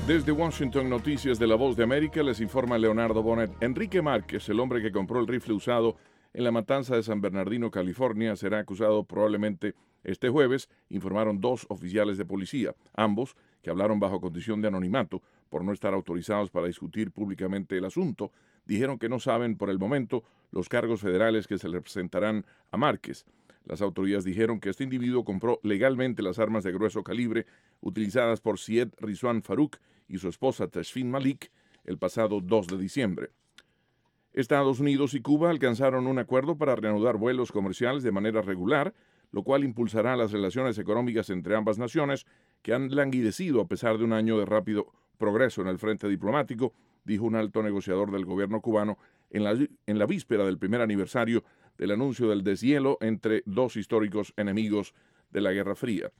Desde Washington, Noticias de La Voz de América, les informa Leonardo Bonet. Enrique Márquez, el hombre que compró el rifle usado en la matanza de San Bernardino, California, será acusado probablemente este jueves, informaron 2 oficiales de policía, ambos que hablaron bajo condición de anonimato por no estar autorizados para discutir públicamente el asunto. Dijeron que no saben por el momento los cargos federales que se le presentarán a Márquez. Las autoridades dijeron que este individuo compró legalmente las armas de grueso calibre utilizadas por Syed Rizwan Farouk y su esposa Tashfin Malik el pasado 2 de diciembre. Estados Unidos y Cuba alcanzaron un acuerdo para reanudar vuelos comerciales de manera regular, lo cual impulsará las relaciones económicas entre ambas naciones que han languidecido a pesar de un año de rápido progreso en el frente diplomático, dijo un alto negociador del gobierno cubano en la víspera del primer aniversario del anuncio del deshielo entre 2 históricos enemigos de la Guerra Fría.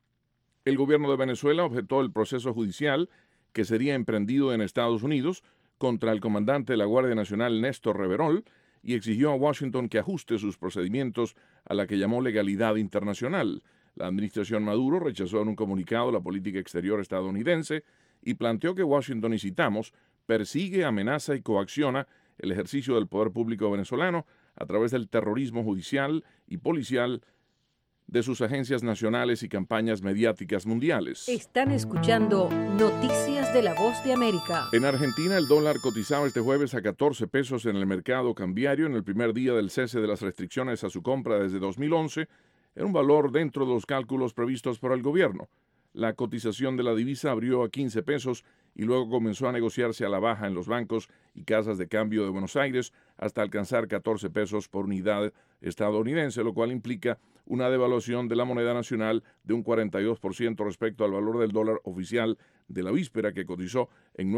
El gobierno de Venezuela objetó el proceso judicial que sería emprendido en Estados Unidos contra el comandante de la Guardia Nacional Néstor Reverol y exigió a Washington que ajuste sus procedimientos a la que llamó legalidad internacional. La administración Maduro rechazó en un comunicado la política exterior estadounidense y planteó que Washington, y citamos, persigue, amenaza y coacciona el ejercicio del poder público venezolano a través del terrorismo judicial y policial de sus agencias nacionales y campañas mediáticas mundiales. Están escuchando Noticias de la Voz de América. En Argentina, el dólar cotizaba este jueves a 14 pesos en el mercado cambiario en el primer día del cese de las restricciones a su compra desde 2011, en un valor dentro de los cálculos previstos por el gobierno. La cotización de la divisa abrió a 15 pesos y luego comenzó a negociarse a la baja en los bancos y casas de cambio de Buenos Aires hasta alcanzar 14 pesos por unidad estadounidense, lo cual implica una devaluación de la moneda nacional de un 42% respecto al valor del dólar oficial de la víspera, que cotizó en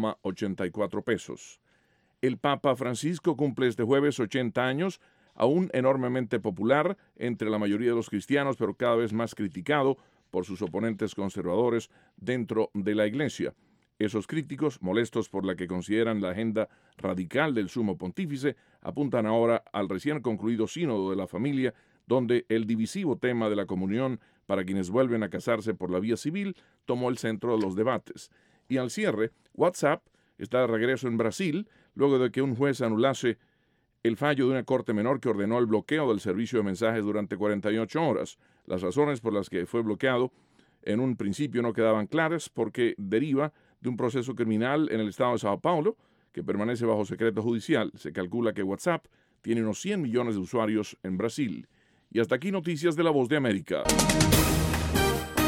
9,84 pesos. El Papa Francisco cumple este jueves 80 años, aún enormemente popular entre la mayoría de los cristianos, pero cada vez más criticado por sus oponentes conservadores dentro de la Iglesia. Esos críticos, molestos por la que consideran la agenda radical del sumo pontífice, apuntan ahora al recién concluido sínodo de la familia, donde el divisivo tema de la comunión para quienes vuelven a casarse por la vía civil tomó el centro de los debates. Y al cierre, WhatsApp está de regreso en Brasil, luego de que un juez anulase el fallo de una corte menor que ordenó el bloqueo del servicio de mensajes durante 48 horas. Las razones por las que fue bloqueado en un principio no quedaban claras porque deriva de un proceso criminal en el estado de Sao Paulo que permanece bajo secreto judicial. Se calcula que WhatsApp tiene unos 100 millones de usuarios en Brasil. Y hasta aquí Noticias de La Voz de América.